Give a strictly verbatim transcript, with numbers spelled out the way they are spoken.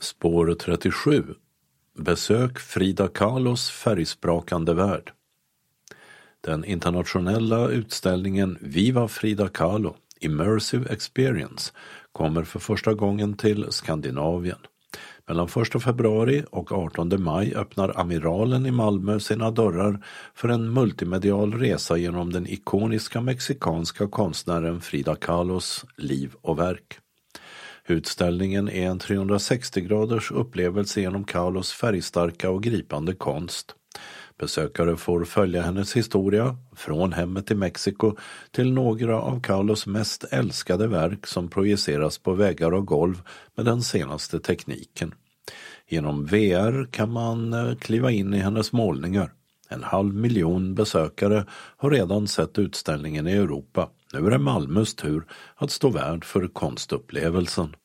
Spår trettiosju. Besök Frida Kahlos färgsprakande värld. Den internationella utställningen Viva Frida Kahlo, Immersive Experience, kommer för första gången till Skandinavien. Mellan första februari och artonde maj öppnar Amiralen i Malmö sina dörrar för en multimedial resa genom den ikoniska mexikanska konstnären Frida Kahlos liv och verk. Utställningen är en trehundrasextio graders upplevelse genom Kahlos färgstarka och gripande konst. Besökare får följa hennes historia, från hemmet i Mexiko till några av Kahlos mest älskade verk som projiceras på väggar och golv med den senaste tekniken. Genom V R kan man kliva in i hennes målningar. En halv miljon besökare har redan sett utställningen i Europa. Nu är det Malmös tur att stå värd för konstupplevelsen.